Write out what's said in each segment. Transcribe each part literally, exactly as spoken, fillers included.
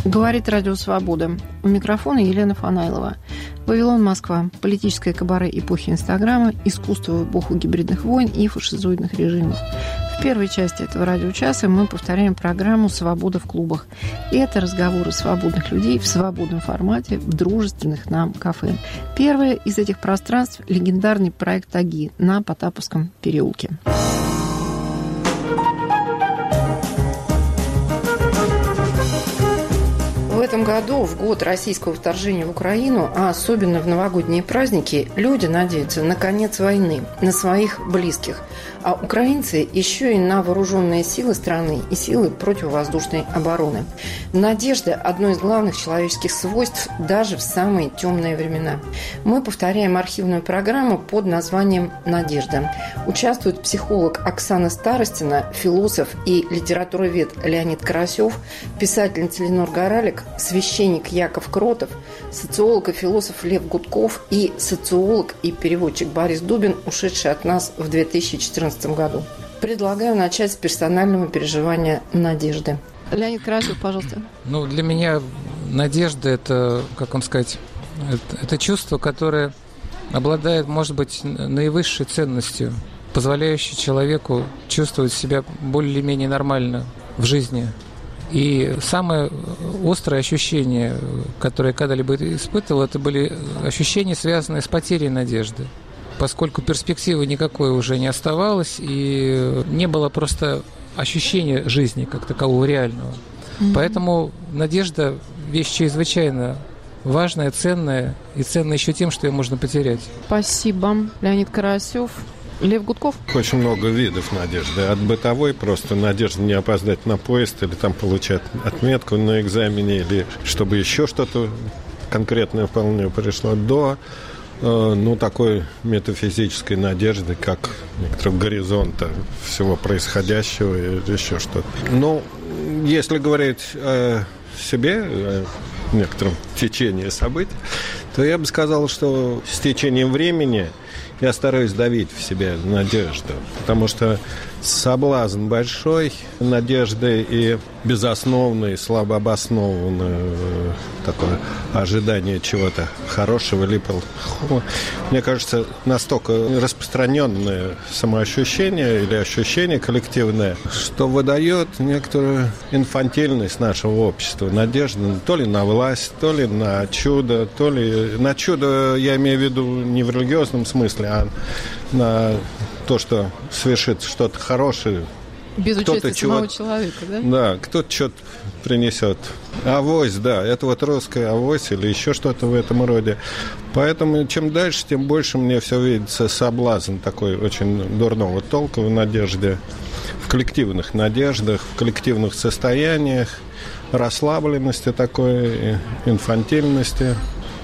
Говорит Радио Свобода. У микрофона Елена Фанайлова. Вавилон, Москва. Политическое кабаре эпохи Инстаграма, искусство в эпоху гибридных войн и фашизоидных режимов. В первой части этого радиочаса мы повторяем программу «Свобода в клубах». И это разговоры свободных людей в свободном формате в дружественных нам кафе. Первое из этих пространств – легендарный проект «Таги» на Потаповском переулке. В этом году, в год российского вторжения в Украину, а особенно в новогодние праздники, люди надеются на конец войны, на своих близких. А украинцы еще и на вооруженные силы страны и силы противовоздушной обороны. Надежда – одно из главных человеческих свойств даже в самые темные времена. Мы повторяем архивную программу под названием «Надежда». Участвуют психолог Оксана Старостина, философ и литературовед Леонид Карасев, писательница Ленор Горалик, священник Яков Кротов, социолог и философ Лев Гудков и социолог и переводчик Борис Дубин, ушедший от нас в две тысячи четырнадцатом году. Предлагаю начать с персонального переживания надежды. Леонид Карасев, пожалуйста. Ну, для меня надежда – это, как вам сказать, это, это чувство, которое обладает, может быть, наивысшей ценностью, позволяющей человеку чувствовать себя более-менее нормально в жизни. И самое острое ощущение, которое я когда-либо испытывал, это были ощущения, связанные с потерей надежды. Поскольку перспективы никакой уже не оставалось, и не было просто ощущения жизни как такового реального. Mm-hmm. Поэтому надежда – вещь чрезвычайно важная, ценная, и ценная еще тем, что ее можно потерять. Спасибо. Леонид Карасев. Лев Гудков. Очень много видов надежды. От бытовой просто надежда не опоздать на поезд или там получать отметку на экзамене, или чтобы еще что-то конкретное вполне пришло, до э, ну, такой метафизической надежды, как некоторого горизонта всего происходящего или еще что-то. Ну, если говорить о себе, о некотором течении событий, то я бы сказал, что с течением времени я стараюсь давить в себе надежду, потому что соблазн большой надежды и безосновное, слабо обоснованное такое ожидание чего-то хорошего или плохого. Мне кажется, настолько распространенное самоощущение или ощущение коллективное, что выдает некоторую инфантильность нашего общества. Надежда то ли на власть, то ли на чудо, то ли... На чудо я имею в виду не в религиозном смысле, а на то, что свершится что-то хорошее. Без участия самого человека, да? Да, кто-то что-то принесет. Авось, да, это вот русская авось или еще что-то в этом роде. Поэтому чем дальше, тем больше мне все видится соблазн такой очень дурного толка в надежде, в коллективных надеждах, в коллективных состояниях, расслабленности такой, инфантильности.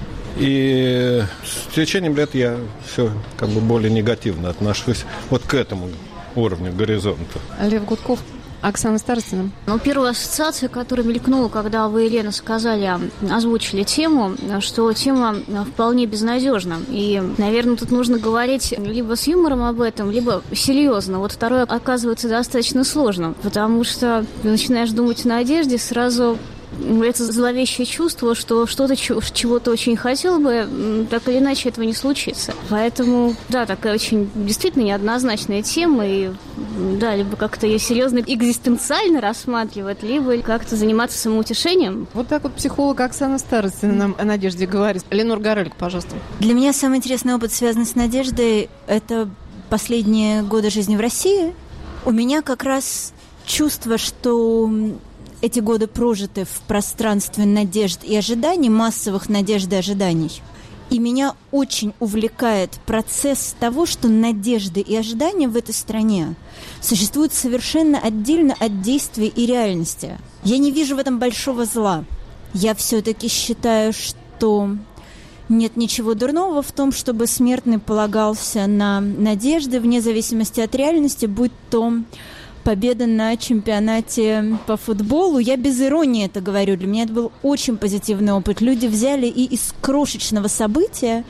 И с течением лет я все как бы более негативно отношусь вот к этому уровню горизонта. Лев Гудков. Оксана Старостина. Ну, первая ассоциация, которая мелькнула, когда вы, Елена, сказали, озвучили тему, что тема вполне безнадежна. И, наверное, тут нужно говорить либо с юмором об этом, либо серьезно. Вот второе оказывается достаточно сложно, потому что начинаешь думать о надежде, сразу это зловещее чувство, что что-то, чего-то очень хотел бы, так или иначе этого не случится. Поэтому, да, такая очень действительно неоднозначная тема, и да, либо как-то ее серьезно экзистенциально рассматривать, либо как-то заниматься самоутешением. Вот так вот психолог Оксана Старостина нам о надежде говорит. Ленор Горалик, пожалуйста. Для меня самый интересный опыт, связанный с надеждой, это последние годы жизни в России. У меня как раз чувство, что эти годы прожиты в пространстве надежд и ожиданий, массовых надежд и ожиданий. И меня очень увлекает процесс того, что надежды и ожидания в этой стране существуют совершенно отдельно от действий и реальности. Я не вижу в этом большого зла. Я все-таки считаю, что нет ничего дурного в том, чтобы смертный полагался на надежды, вне зависимости от реальности, будь то победа на чемпионате по футболу. Я без иронии это говорю. Для меня это был очень позитивный опыт. Люди взяли и из крошечного события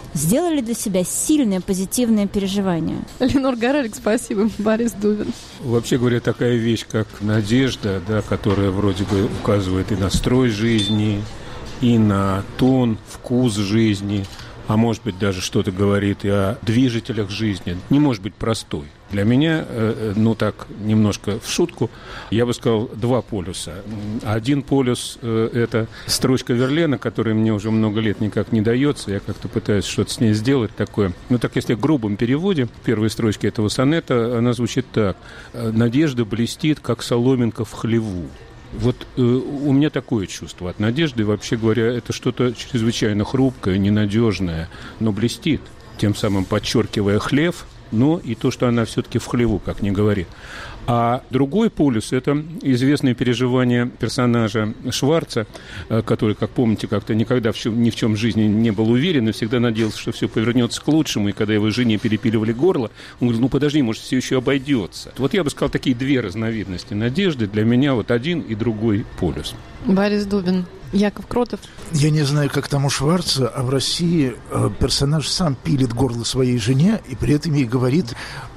сделали для себя сильное позитивное переживание. Ленор Горелик, спасибо. Борис Дубин. Вообще говоря, такая вещь, как надежда, да, которая вроде бы указывает и на строй жизни, и на тон, вкус жизни, а может быть даже что-то говорит и о движителях жизни, не может быть простой. Для меня, ну так, немножко в шутку, я бы сказал, два полюса. Один полюс – это строчка Верлена, которая мне уже много лет никак не дается. Я как-то пытаюсь что-то с ней сделать такое. Ну так, если в грубом переводе, первой строчки этого сонета, она звучит так. «Надежда блестит, как соломинка в хлеву». Вот э, у меня такое чувство от надежды. Вообще говоря, это что-то чрезвычайно хрупкое, ненадежное, но блестит, тем самым подчеркивая хлев, но и то, что она все-таки в хлеву, как ни говори. А другой полюс – это известные переживания персонажа Шварца, который, как помните, как-то никогда в чем, ни в чем в жизни не был уверен и всегда надеялся, что все повернется к лучшему. И когда его жене перепиливали горло, он говорил, ну подожди, может, все еще обойдется. Вот я бы сказал, такие две разновидности надежды. Для меня вот один и другой полюс. Борис Дубин. Яков Кротов. Я не знаю, как там у Шварца, а в России персонаж сам пилит горло своей жене и при этом ей говорит: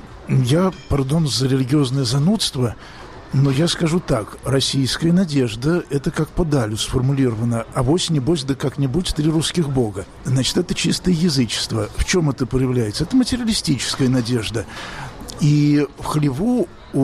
я, пардон за религиозное занудство, но я скажу так, российская надежда, это как по Далю сформулировано, авось, небось, да как-нибудь три русских бога. Значит, это чистое язычество. В чем это проявляется? Это материалистическая надежда. И в хлеву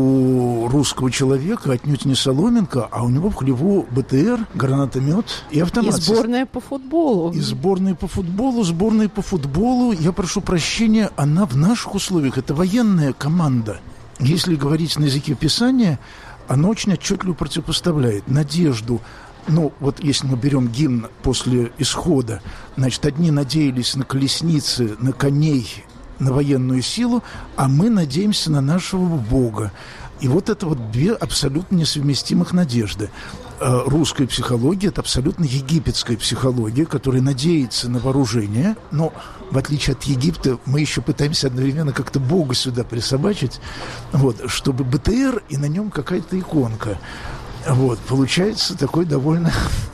у русского человека отнюдь не соломинка, а у него в хлеву БТР, гранатомет и автомат. И сборная по футболу. И сборная по футболу, сборная по футболу. Я прошу прощения, она в наших условиях, это военная команда. Если говорить на языке Писания, она очень отчетливо противопоставляет надежду. Ну, вот если мы берем гимн после исхода, значит, одни надеялись на колесницы, на коней, на военную силу, а мы надеемся на нашего Бога. И вот это вот две абсолютно несовместимых надежды. Русская психология – это абсолютно египетская психология, которая надеется на вооружение, но в отличие от Египта мы еще пытаемся одновременно как-то Бога сюда присобачить, вот, чтобы БТР и на нем какая-то иконка. Вот, получается такой довольно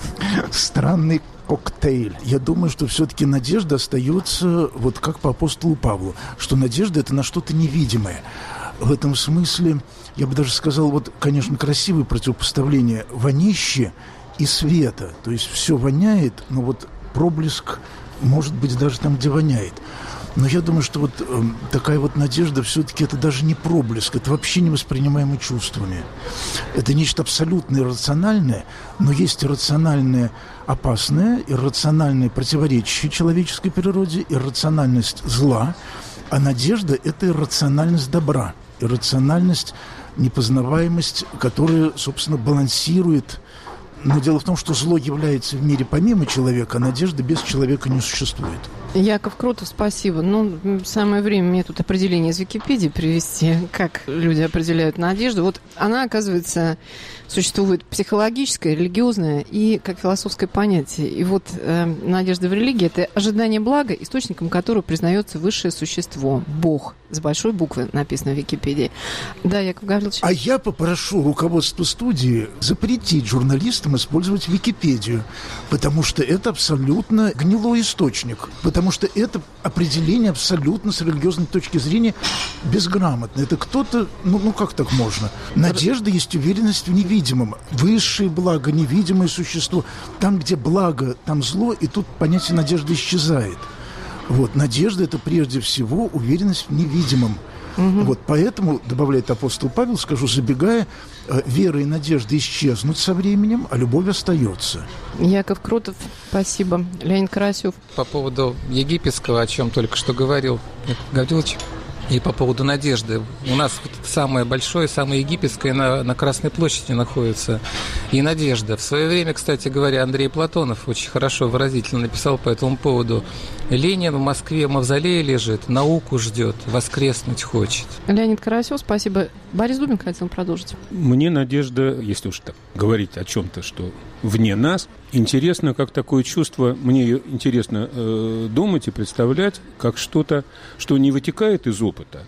странный коктейль. Я думаю, что все-таки надежда остается вот как по апостолу Павлу, что надежда – это на что-то невидимое. В этом смысле, я бы даже сказал, вот, конечно, красивое противопоставление вонище и света. То есть все воняет, но вот проблеск может быть даже там, где воняет. Но я думаю, что вот э, такая вот надежда все-таки это даже не проблеск, это вообще не воспринимаемо чувствами. Это нечто абсолютно иррациональное, но есть иррациональное опасное, иррациональное противоречие человеческой природе, иррациональность зла, а надежда – это иррациональность добра, иррациональность, непознаваемость, которая, собственно, балансирует. Но дело в том, что зло является в мире помимо человека, а надежда без человека не существует. Яков Крутов, спасибо. Ну, самое время мне тут определение из Википедии привести, как люди определяют надежду. Вот она, оказывается, существует психологическое, религиозное и как философское понятие. И вот э, надежда в религии – это ожидание блага, источником которого признается высшее существо – Бог. С большой буквы написано в Википедии. Да, Яков Гаврилович. А я попрошу руководство студии запретить журналистам использовать Википедию, потому что это абсолютно гнилой источник. Потому что это определение абсолютно с религиозной точки зрения безграмотно. Это кто-то, ну, ну как так можно? Надежда есть уверенность в невидимом. Высшее благо, невидимое существо. Там, где благо, там зло, и тут понятие надежды исчезает. Вот, надежда – это прежде всего уверенность в невидимом. Угу. Вот, поэтому, добавляет апостол Павел, скажу, забегая, вера и надежда исчезнут со временем, а любовь остается. Яков Крутов, спасибо. Леонид Карасев. По поводу египетского, о чем только что говорил Яков Гаврилович, и по поводу надежды. У нас самое большое, самое египетское на, на Красной площади находится и надежда. В свое время, кстати говоря, Андрей Платонов очень хорошо, выразительно написал по этому поводу. Ленин в Москве в мавзолее лежит, науку ждет, воскреснуть хочет. Леонид Карасев, спасибо. Борис Дубин хотел продолжить. Мне надежда, если уж так говорить о чем-то, что вне нас, интересно, как такое чувство, мне интересно э, думать и представлять, как что-то, что не вытекает из опыта,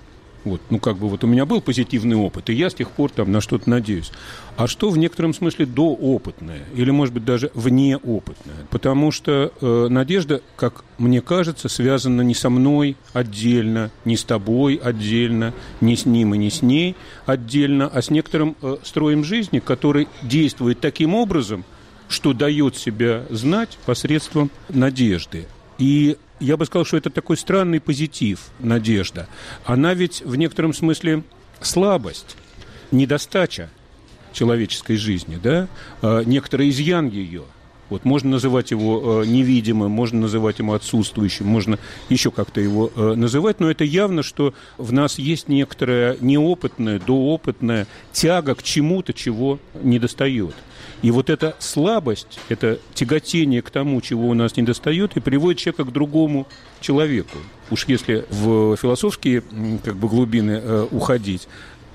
Вот, ну, как бы вот у меня был позитивный опыт, и я с тех пор там на что-то надеюсь. А что в некотором смысле доопытное, или, может быть, даже внеопытное? Потому что э, надежда, как мне кажется, связана не со мной отдельно, не с тобой отдельно, не с ним и не с ней отдельно, а с некоторым э, строем жизни, который действует таким образом, что дает себя знать посредством надежды. И я бы сказал, что это такой странный позитив, надежда. Она ведь в некотором смысле слабость, недостача человеческой жизни, да? Некоторый изъян ее. Вот можно называть его невидимым, можно называть его отсутствующим, можно еще как-то его называть, но это явно, что в нас есть некоторая неопытная, доопытная тяга к чему-то, чего недостает. И вот эта слабость, это тяготение к тому, чего у нас недостает, и приводит человека к другому человеку. Уж если в философские как бы, глубины э, уходить,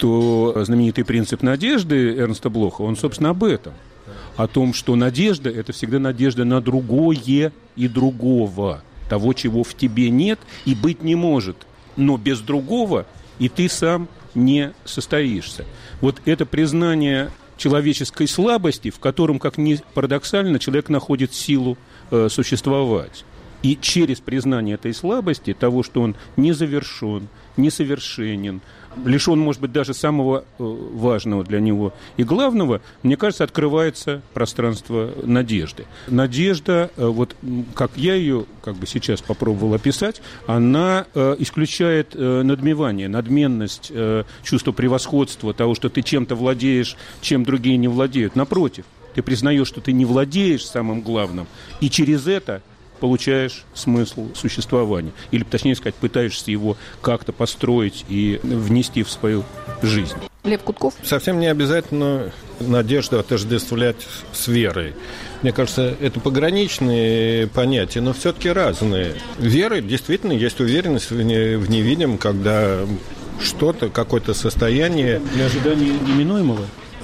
то знаменитый принцип надежды Эрнста Блоха, он, собственно, об этом. О том, что надежда – это всегда надежда на другое и другого. Того, чего в тебе нет и быть не может. Но без другого и ты сам не состоишься. Вот это признание человеческой слабости, в котором, как ни парадоксально, человек находит силу э, существовать. И через признание этой слабости, того, что он незавершен, несовершенен, лишен, может быть, даже самого э, важного для него и главного, мне кажется, открывается пространство надежды. Надежда, э, вот как я ее как бы сейчас попробовал описать, она э, исключает э, надмевание, надменность, э, чувство превосходства, того, что ты чем-то владеешь, чем другие не владеют. Напротив, ты признаешь, что ты не владеешь самым главным, и через это получаешь смысл существования. Или, точнее сказать, пытаешься его как-то построить и внести в свою жизнь. Лев Кутков. Совсем не обязательно надежду отождествлять с верой. Мне кажется, это пограничные понятия, но все-таки разные. Вера действительно есть уверенность в невидимом, когда что-то, какое-то состояние... Для ожидания неминуемого?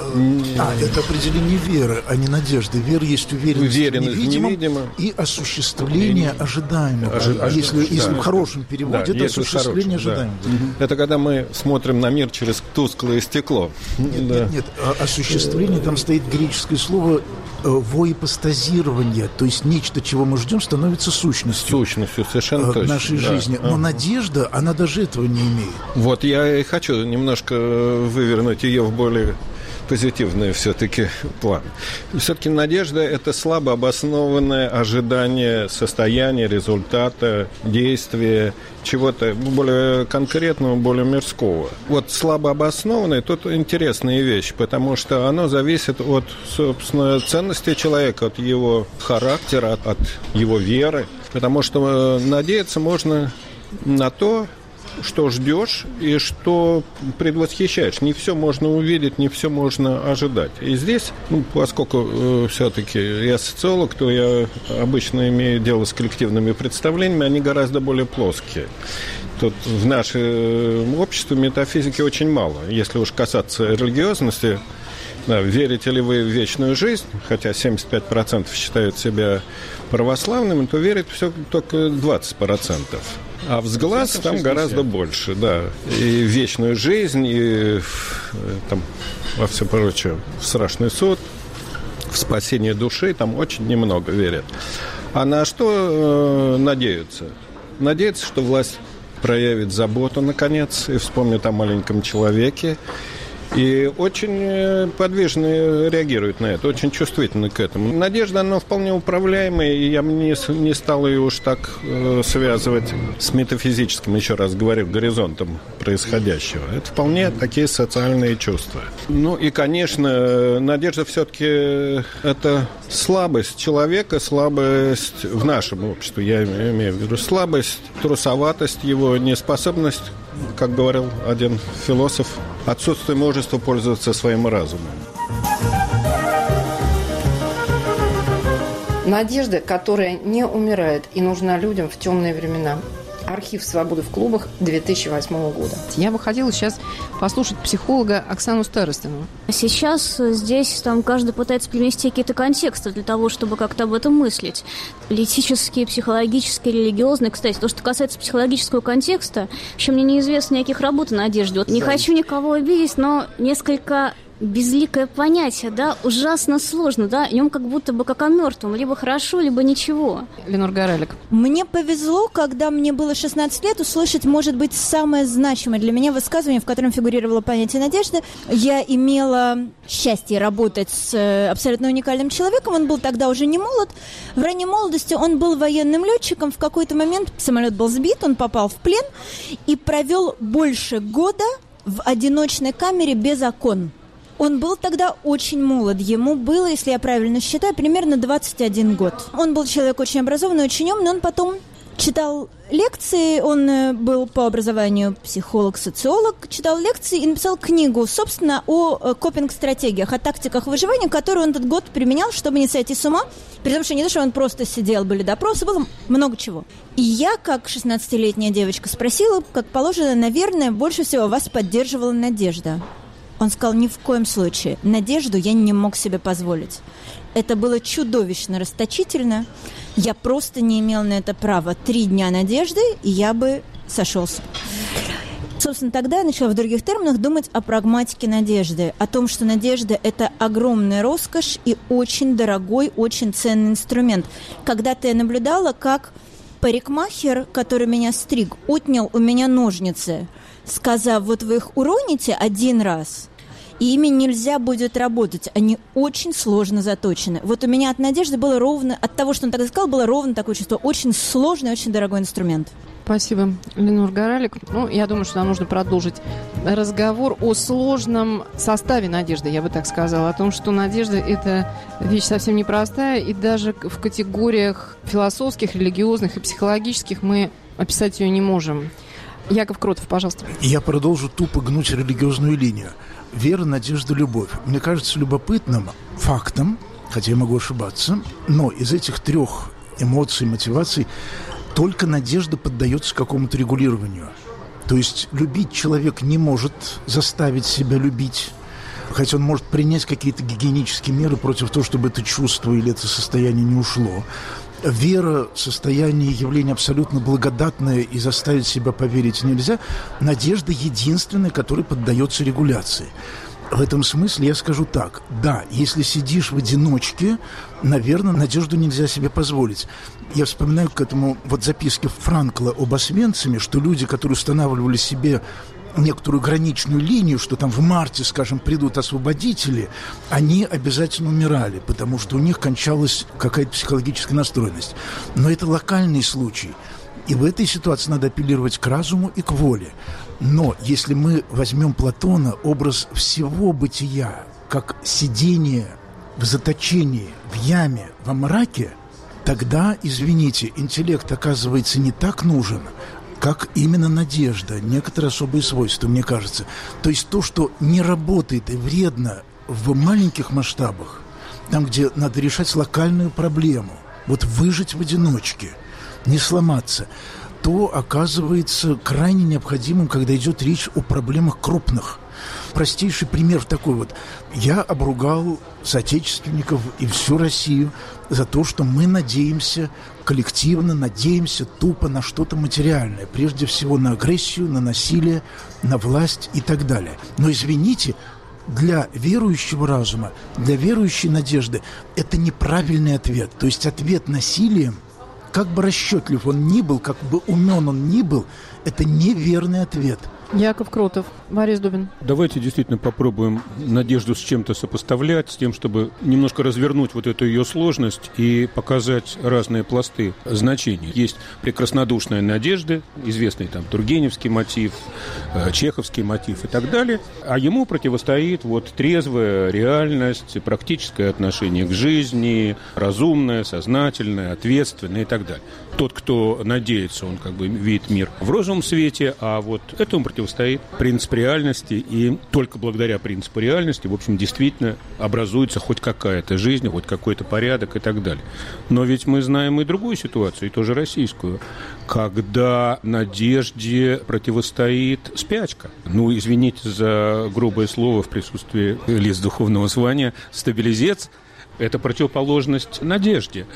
А, это определение веры, а не надежды. Вера есть уверенность, уверенность в невидимом невидимо. И осуществление ожидаемого. Ожи... А если, да. если в хорошем переводе, да, это осуществление хорошем, ожидаемого. Да. Это когда мы смотрим на мир через тусклое стекло. Нет, да. нет, нет. Осуществление, там стоит греческое слово воипостазирование, то есть нечто, чего мы ждем, становится сущностью. Сущностью, совершенно точно. В нашей да. жизни. Но а. надежда, она даже этого не имеет. Вот я и хочу немножко вывернуть ее в более позитивный все-таки план. Все-таки надежда – это слабо обоснованное ожидание состояния, результата, действия, чего-то более конкретного, более мирского. Вот слабо обоснованное – тут интересная вещь, потому что оно зависит от, собственно, ценности человека, от его характера, от его веры. Потому что надеяться можно на то, что ждешь и что предвосхищаешь. Не все можно увидеть, не все можно ожидать. И здесь, ну, поскольку э, все-таки я социолог, то я обычно имею дело с коллективными представлениями, они гораздо более плоские. Тут в нашем обществе метафизики очень мало. Если уж касаться религиозности, да, верите ли вы в вечную жизнь, хотя семьдесят пять процентов считают себя православными, то верит все только двадцать процентов. А взглаз там гораздо больше, да. И в вечную жизнь, и там, во все прочее, в страшный суд, в спасение души, там очень немного верят. А на что э, надеются? Надеются, что власть проявит заботу, наконец, и вспомнит о маленьком человеке. И очень подвижно реагирует на это, очень чувствительно к этому. Надежда, она вполне управляемая, и я бы не, не стал ее уж так э, связывать с метафизическим, еще раз говорю, горизонтом происходящего. Это вполне такие социальные чувства. Ну и, конечно, надежда все-таки это слабость человека, слабость в нашем обществе, я имею в виду слабость, трусоватость его, неспособность, как говорил один философ, отсутствие мужества пользоваться своим разумом. Надежда, которая не умирает и нужна людям в темные времена. Архив «Свободы в клубах» две тысячи восьмого года. Я бы хотела сейчас послушать психолога Оксану Старостину. Сейчас здесь там каждый пытается привнести какие-то контексты для того, чтобы как-то об этом мыслить. Политические, психологические, религиозные. Кстати, то, что касается психологического контекста, еще мне неизвестно никаких работ о Надежде. Вот не хочу никого обидеть, но несколько... безликое понятие, да, ужасно сложно, да, в нем как будто бы как о мертвом, либо хорошо, либо ничего. Ленор Горалик. Мне повезло, когда мне было шестнадцать лет, услышать, может быть, самое значимое для меня высказывание, в котором фигурировало понятие надежды. Я имела счастье работать с абсолютно уникальным человеком, он был тогда уже не молод. В ранней молодости он был военным летчиком, в какой-то момент самолет был сбит, он попал в плен и провел больше года в одиночной камере без окон. Он был тогда очень молод. Ему было, если я правильно считаю, примерно двадцать один год. Он был человек очень образованный, очень умный. Он потом читал лекции. Он был по образованию психолог-социолог. Читал лекции и написал книгу, собственно, о копинг-стратегиях, о тактиках выживания, которую он этот год применял, чтобы не сойти с ума. При том, что не то, что он просто сидел, были допросы, было много чего. И я, как шестнадцатилетняя девочка, спросила, как положено, наверное, больше всего вас поддерживала надежда. Он сказал, ни в коем случае. Надежду я не мог себе позволить. Это было чудовищно расточительно. Я просто не имел на это права. Три дня надежды, и я бы сошелся. Собственно, тогда я начала в других терминах думать о прагматике надежды. О том, что надежда – это огромная роскошь и очень дорогой, очень ценный инструмент. Когда-то я наблюдала, как парикмахер, который меня стриг, отнял у меня ножницы, сказав, вот вы их уроните один раз, и ими нельзя будет работать. Они очень сложно заточены. Вот у меня от надежды было ровно, от того, что он тогда сказал, было ровно такое чувство. Очень сложный, очень дорогой инструмент. Спасибо, Ленор Горалик. Ну, я думаю, что нам нужно продолжить разговор о сложном составе надежды, я бы так сказала. О том, что надежда – это вещь совсем непростая, и даже в категориях философских, религиозных и психологических мы описать ее не можем. Яков Кротов, пожалуйста. Я продолжу тупо гнуть религиозную линию. Вера, надежда, любовь. Мне кажется любопытным фактом, хотя я могу ошибаться, но из этих трех эмоций, мотиваций только надежда поддается какому-то регулированию. То есть любить человек не может заставить себя любить, хотя он может принять какие-то гигиенические меры против того, чтобы это чувство или это состояние не ушло. Вера, состояние, явление абсолютно благодатное, и заставить себя поверить нельзя. Надежда единственная, которая поддается регуляции. В этом смысле я скажу так. Да, если сидишь в одиночке, наверное, надежду нельзя себе позволить. Я вспоминаю к этому вот записки Франкла об Освенциме, что люди, которые устанавливали себе некоторую граничную линию, что там в марте, скажем, придут освободители, они обязательно умирали, потому что у них кончалась какая-то психологическая настроенность. Но это локальный случай. И в этой ситуации надо апеллировать к разуму и к воле. Но если мы возьмем Платона, образ всего бытия, как сидение в заточении, в яме, во мраке, тогда, извините, интеллект оказывается не так нужен, как именно надежда, некоторые особые свойства, мне кажется. То есть то, что не работает и вредно в маленьких масштабах, там, где надо решать локальную проблему, вот выжить в одиночке, не сломаться, то оказывается крайне необходимым, когда идет речь о проблемах крупных. Простейший пример такой вот. Я обругал соотечественников и всю Россию за то, что мы надеемся, коллективно надеемся тупо на что-то материальное. Прежде всего на агрессию, на насилие, на власть и так далее. Но извините, для верующего разума, для верующей надежды это неправильный ответ. То есть ответ насилием, как бы расчетлив он ни был, как бы умен он ни был, это неверный ответ. Яков Кротов, Борис Дубин. Давайте действительно попробуем надежду с чем-то сопоставлять, с тем, чтобы немножко развернуть вот эту ее сложность и показать разные пласты значений. Есть прекраснодушная надежда, известный там тургеневский мотив, чеховский мотив и так далее, а ему противостоит вот трезвая реальность, практическое отношение к жизни, разумное, сознательное, ответственное и так далее. Тот, кто надеется, он как бы видит мир в розовом свете, а вот этому противостоит принцип реальности, и только благодаря принципу реальности, в общем, действительно образуется хоть какая-то жизнь, хоть какой-то порядок и так далее. Но ведь мы знаем и другую ситуацию, и тоже российскую, когда надежде противостоит спячка. Ну, извините за грубое слово в присутствии лиц духовного звания, стабилизец. Это противоположность надежде.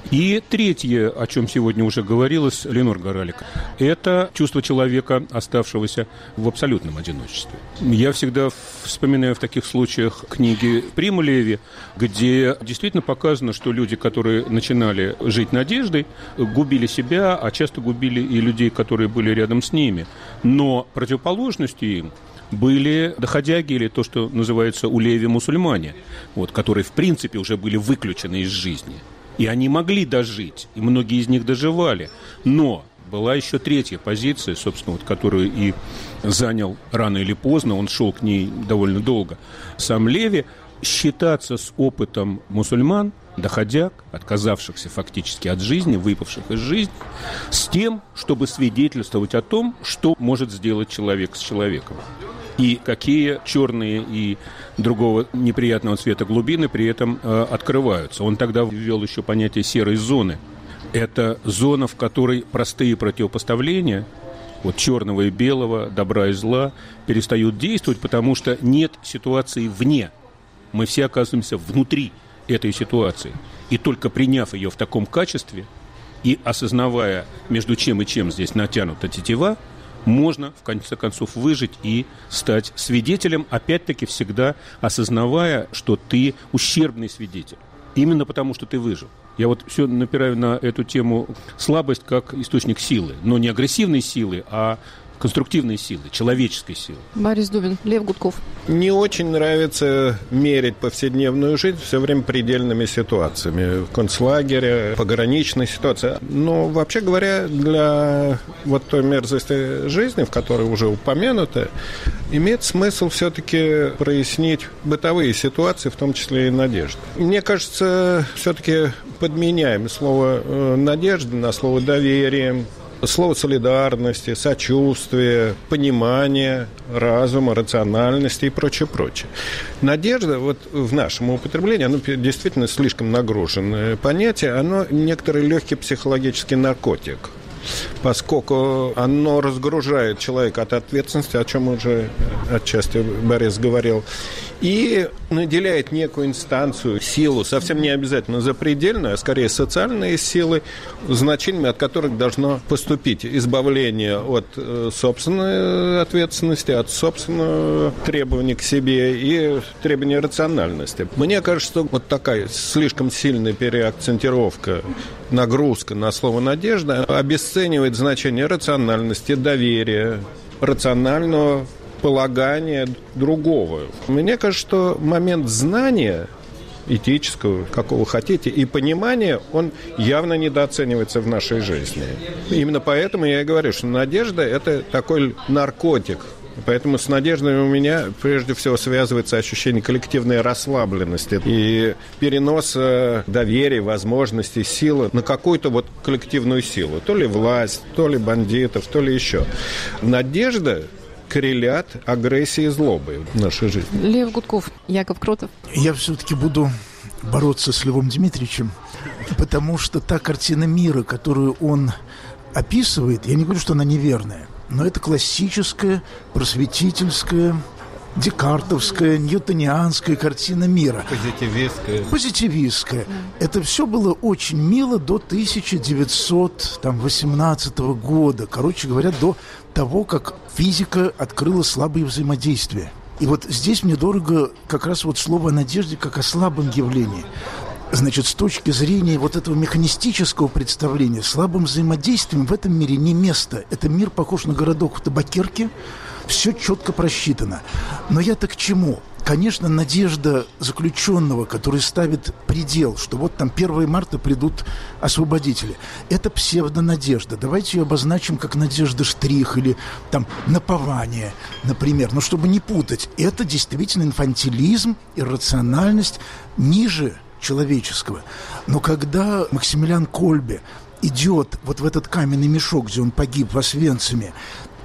И третье, о чем сегодня уже говорилось, Ленор Горалик, это чувство человека, оставшегося в абсолютном одиночестве. Я всегда вспоминаю в таких случаях книги Приму Леви, где действительно показано, что люди, которые начинали жить надеждой, губили себя, а часто губили и людей, которые были рядом с ними. Но противоположностью им были доходяги, или то, что называется у Леви мусульмане, вот, которые, в принципе, уже были выключены из жизни. И они могли дожить, и многие из них доживали. Но была еще третья позиция, собственно, вот, которую и занял рано или поздно, он шел к ней довольно долго, сам Леви, считаться с опытом мусульман, доходяг, отказавшихся фактически от жизни, выпавших из жизни, с тем, чтобы свидетельствовать о том, что может сделать человек с человеком. И какие черные и другого неприятного цвета глубины при этом э, открываются. Он тогда ввел еще понятие серой зоны. Это зона, в которой простые противопоставления, вот черного и белого, добра и зла, перестают действовать, потому что нет ситуации вне. Мы все оказываемся внутри этой ситуации. И только приняв ее в таком качестве и осознавая, между чем и чем здесь натянута тетива, можно, в конце концов, выжить и стать свидетелем, опять-таки всегда осознавая, что ты ущербный свидетель. Именно потому, что ты выжил. Я вот все напираю на эту тему слабость как источник силы. Но не агрессивной силы, а конструктивной силы, человеческой силы. Борис Дубин, Лев Гудков. Не очень нравится мерить повседневную жизнь все время предельными ситуациями. В концлагере, пограничной ситуации. Но, вообще говоря, для вот той мерзости жизни, в которой уже упомянуто, имеет смысл все-таки прояснить бытовые ситуации, в том числе и надежды. Мне кажется, все-таки подменяем слово «надежда» на слово «доверие», слово солидарности, сочувствия, понимания, разума, рациональности и прочее, прочее. Надежда, вот в нашем употреблении, оно действительно слишком нагруженное понятие, оно некоторый легкий психологический наркотик, поскольку оно разгружает человека от ответственности, о чем уже отчасти Борис говорил, и наделяет некую инстанцию, силу, совсем не обязательно запредельную, а скорее социальные силы, значениями от которых должно поступить избавление от собственной ответственности, от собственного требования к себе и требования рациональности. Мне кажется, что вот такая слишком сильная переакцентировка, нагрузка на слово «надежда» обесценивает значение рациональности, доверия, рационального полагания другого. Мне кажется, что момент знания этического, какого хотите, и понимания, он явно недооценивается в нашей жизни. Именно поэтому я и говорю, что надежда – это такой наркотик. Поэтому с надеждой у меня прежде всего связывается ощущение коллективной расслабленности и переноса доверия, возможностей, силы на какую-то вот коллективную силу. То ли власть, то ли бандитов, то ли еще. Надежда коррелят агрессии и злобы в нашей жизни. Лев Гудков, Яков Кротов. Я все-таки буду бороться с Львом Дмитриевичем, потому что та картина мира, которую он описывает, я не говорю, что она неверная, но это классическая, просветительская, декартовская, ньютонианская картина мира. Позитивистская. Позитивистская. Это все было очень мило до тысяча девятьсот восемнадцатого года. Короче говоря, до того, как физика открыла слабые взаимодействия. И вот здесь мне дорого как раз вот слово о надежде как о слабом явлении. Значит, с точки зрения вот этого механистического представления, слабым взаимодействием в этом мире не место. Это мир похож на городок в Табакерке, все четко просчитано. Но я-то к чему? Конечно, надежда заключенного, который ставит предел, что вот там первого марта придут освободители. Это псевдонадежда. Давайте ее обозначим как надежда штрих или там напование, например. Но чтобы не путать, это действительно инфантилизм, иррациональность ниже человеческого. Но когда Максимилиан Кольбе идет вот в этот каменный мешок, где он погиб в Освенциме,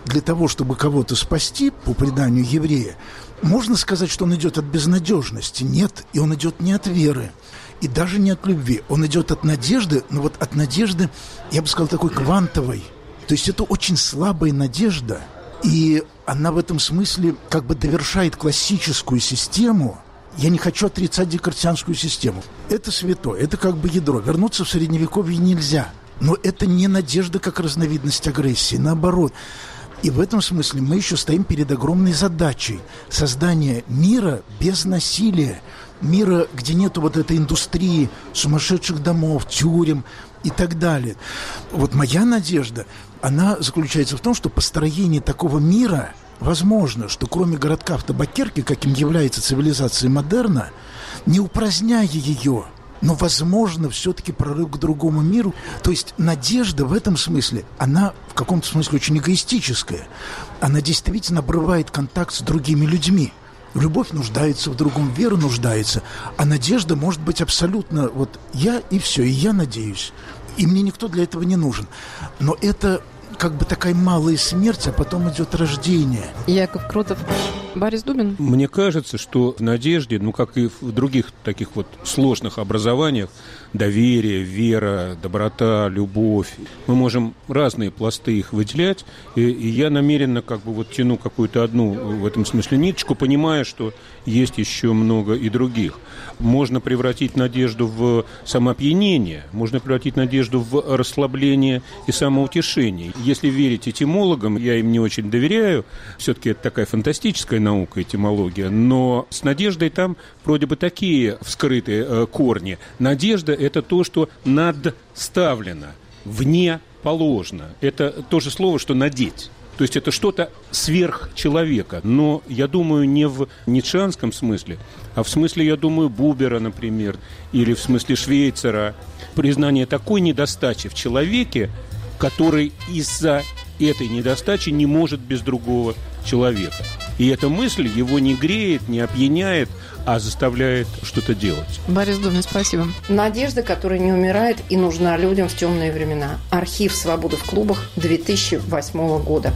для того, чтобы кого-то спасти, по преданию еврея, можно сказать, что он идет от безнадежности. Нет, и он идет не от веры, и даже не от любви. Он идет от надежды, но вот от надежды, я бы сказал, такой квантовой. То есть это очень слабая надежда, и она в этом смысле как бы довершает классическую систему. Я не хочу отрицать декартианскую систему. Это святое, это как бы ядро. Вернуться в Средневековье нельзя. Но это не надежда как разновидность агрессии, наоборот. И в этом смысле мы еще стоим перед огромной задачей создания мира без насилия, мира, где нету вот этой индустрии сумасшедших домов, тюрем и так далее. Вот моя надежда, она заключается в том, что построение такого мира возможно, что кроме городка в Табакерке, каким является цивилизация модерна, не упраздняя ее, но, возможно, все-таки прорыв к другому миру. То есть надежда в этом смысле, она в каком-то смысле очень эгоистическая. Она действительно обрывает контакт с другими людьми. Любовь нуждается в другом, вера нуждается. А надежда может быть абсолютно вот я и все, и я надеюсь. И мне никто для этого не нужен. Но это как бы такая малая смерть, а потом идет рождение. Яков Крутов. Борис Дубин. Мне кажется, что в надежде, ну, как и в других таких вот сложных образованиях, доверие, вера, доброта, любовь, мы можем разные пласты их выделять, и, и я намеренно как бы вот тяну какую-то одну в этом смысле ниточку, понимая, что есть еще много и других. Можно превратить надежду в самоопьянение, можно превратить надежду в расслабление и самоутешение. Если верить этимологам, я им не очень доверяю, все-таки это такая фантастическая наука, этимология, но с надеждой там вроде бы такие вскрытые э, корни. Надежда – это то, что надставлено, вне положено. Это то же слово, что надеть. То есть это что-то сверх человека. Но, я думаю, не в ницшеанском смысле, а в смысле, я думаю, Бубера, например, или в смысле Швейцера. Признание такой недостачи в человеке, который из-за этой недостачи не может без другого человека. И эта мысль его не греет, не опьяняет, а заставляет что-то делать. Борис Дубин, спасибо. Надежда, которая не умирает и нужна людям в темные времена. Архив «Свободы в клубах» две тысячи восьмого года.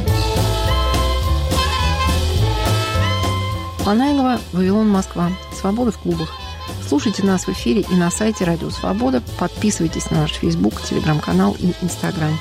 Панайлова, Вавилон, Москва. «Свобода в клубах». Слушайте нас в эфире и на сайте Радио Свобода. Подписывайтесь на наш Фейсбук, Телеграм-канал и Инстаграм.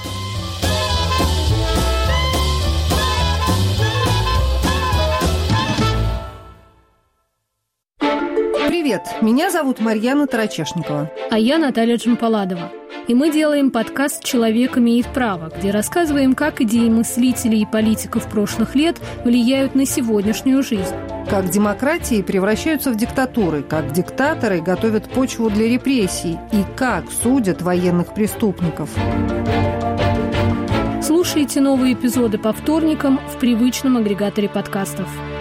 Привет, меня зовут Марьяна Тарачешникова. А я Наталья Джампаладова. И мы делаем подкаст «Человек имеет право», где рассказываем, как идеи мыслителей и политиков прошлых лет влияют на сегодняшнюю жизнь. Как демократии превращаются в диктатуры, как диктаторы готовят почву для репрессий и как судят военных преступников. Слушайте новые эпизоды по вторникам в привычном агрегаторе подкастов.